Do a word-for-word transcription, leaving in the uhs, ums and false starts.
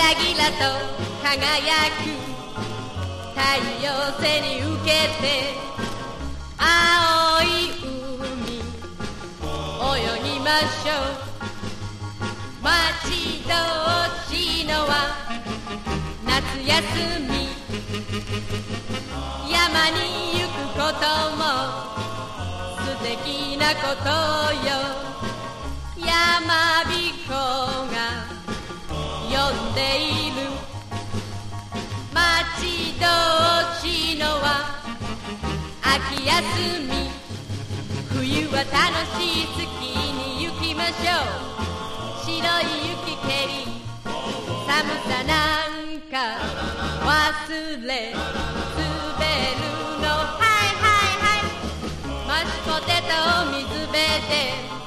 ギラギラと輝く太陽背に受けて青い海泳ぎましょう。待ち遠しいのは夏休み、山に行くことも素敵なことよ。山彦が呼んでいる。待ち遠しいのは秋休み、冬は楽しい月に行きましょう。白い雪蹴り寒さなんか忘れ滑るの。はいはいはい、マッシュポテトを水辺で